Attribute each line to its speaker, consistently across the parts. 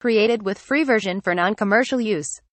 Speaker 1: Created with free version for non-commercial use.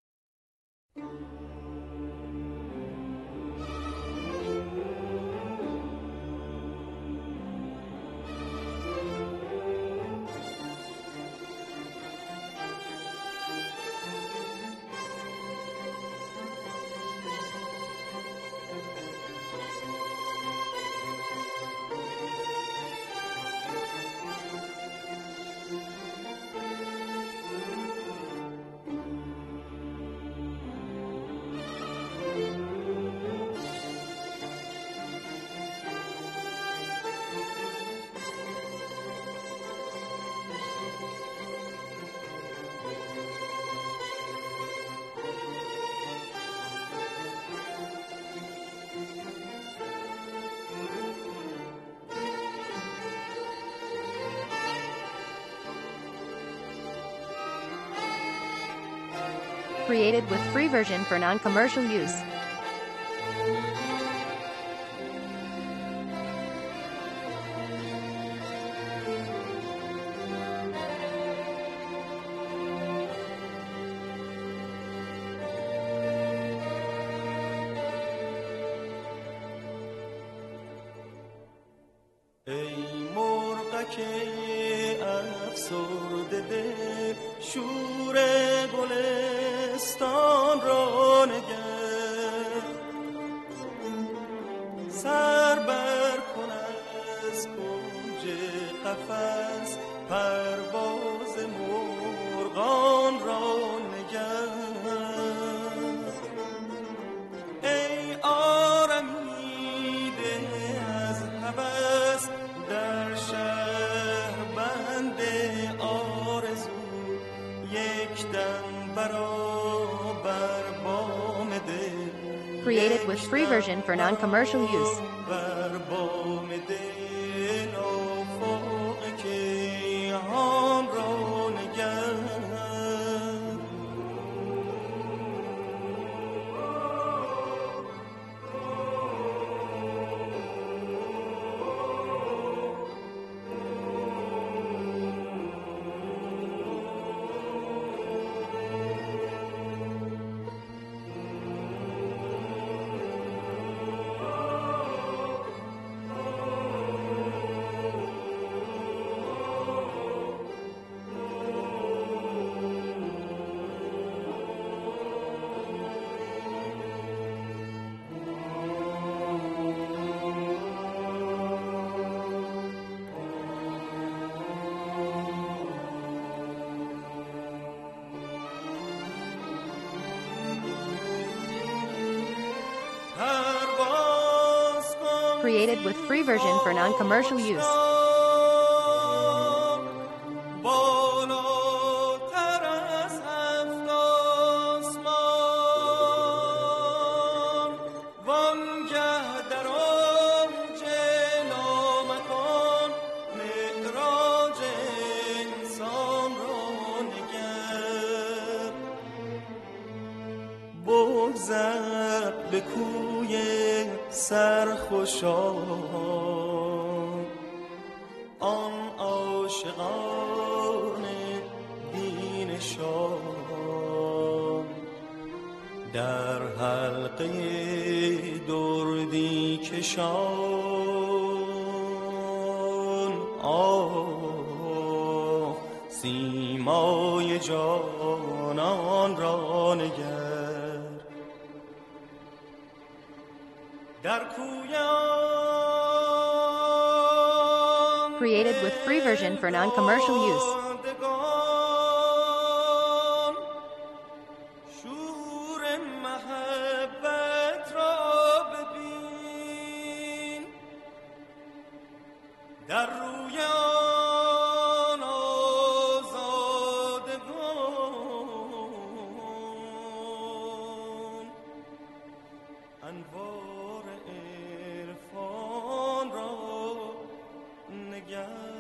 Speaker 1: Created with free version for non-commercial use.
Speaker 2: ای مرغک افسرده دل، شور گلستان را نگر، سر بر کن از کنج قفس، پرواز مرغان را نگر. ای آرمیده از هوس، در شهر بند آرزو، یک دم برابر بام دل.
Speaker 1: Created with free version for non-commercial use.
Speaker 2: بر بام دل آفاق کیهان را نگر.
Speaker 1: Created with free version for non-commercial use.
Speaker 2: بگذر به کوی سرخوشان، آن عاشقان بینشان، در حلقه دردی کشان. آه سیمای جانان را نگر، در کویان.
Speaker 1: Created with free version for non-commercial use.
Speaker 2: شور محبت را ببین، در روی آن آزادگان. انوار عرفان را نگر،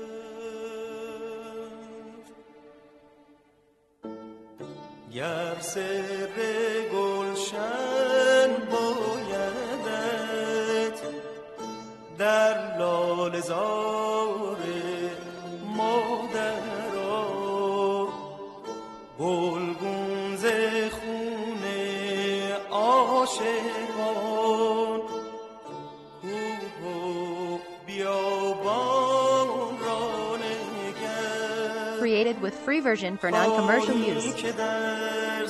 Speaker 2: گر سر گلشن بایدت، در لاله زار مادر گلگون ز خون عاشقان، کوه و بیابان را نگر.
Speaker 1: Created with free version for non-commercial use.
Speaker 2: که در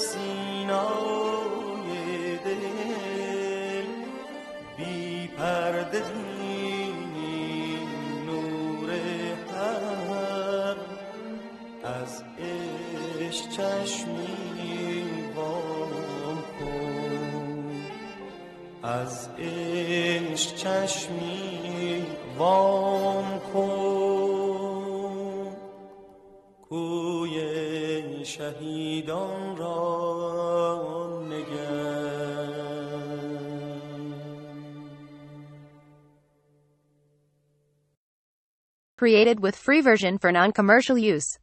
Speaker 2: سینای دل بی پرده بینی نور حق، از عشق چشمی وام کن، از عشق چشمی وام کن، کوی شهیدان را نگر.
Speaker 1: Created with free version for non-commercial use.